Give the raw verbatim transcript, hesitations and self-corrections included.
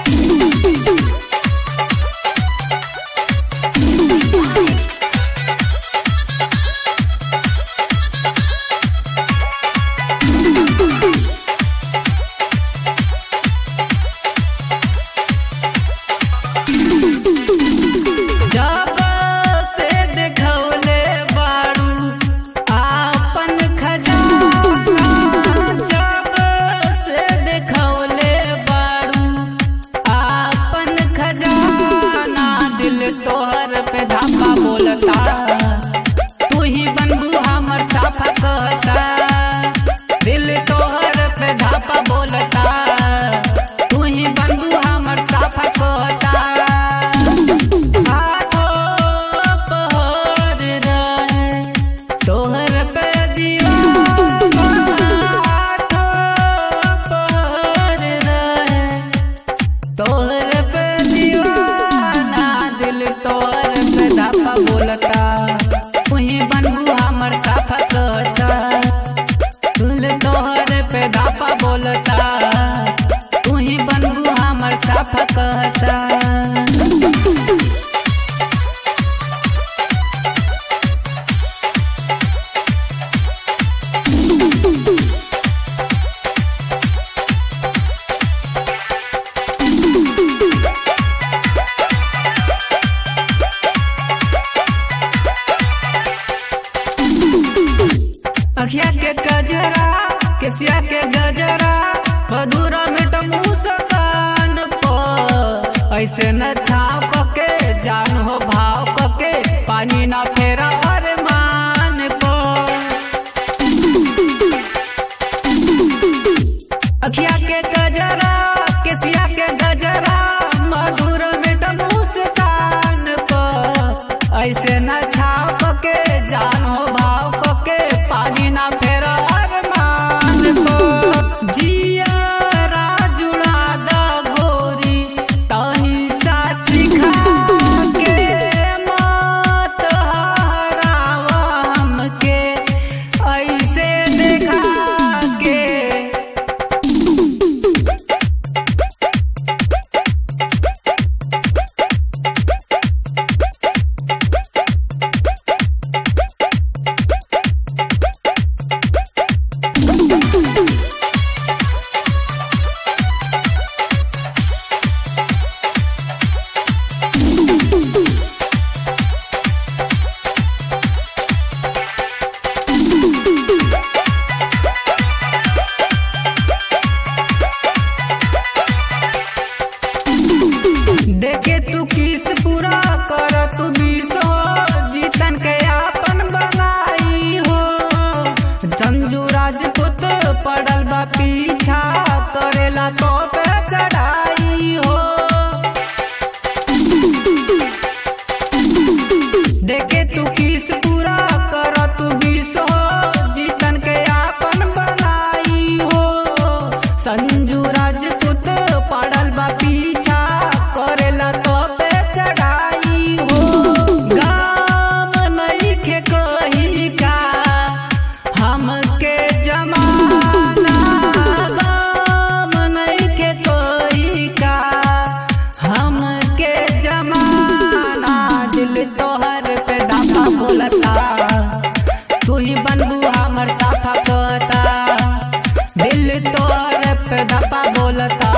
अखिया के गजरा केसिया के गजरा मधुरा मिट मुस्कान पर ऐसे न छाप के जान हो भाव के पानी ना फेरा अरमान को। अखिया के गजरा केसिया के गजरा मधुरा मिट मुस्कान पर ऐसे न छाप के जान हो भाव के पानी ना फेरा अरमान को। जिया जुड़ा दा गोरी तनी साची खा के मत हरावा हमके ऐसे देखा के। देखे तू किस पूरा कर तू बीस हो जीतन के आपन बनाई हो। संजू राजपूत पड़ल बा पीछा करेला तो पे चढ़ाई हो। देखे तू किस पूरा कर तू बीस हो जीतन के आपन बनाई हो। संजू राजपूत पड़ल बा पीछा करेला तो पे चढ़ाई हो। गाम नहीं के कही का हमके जमाना गाम नहीं के कही का हमके जमाना। दिल तोहर पे दावा बोलता तू ही बनबू हमर साथा कहता। दिल तोहर पे दावा बोलता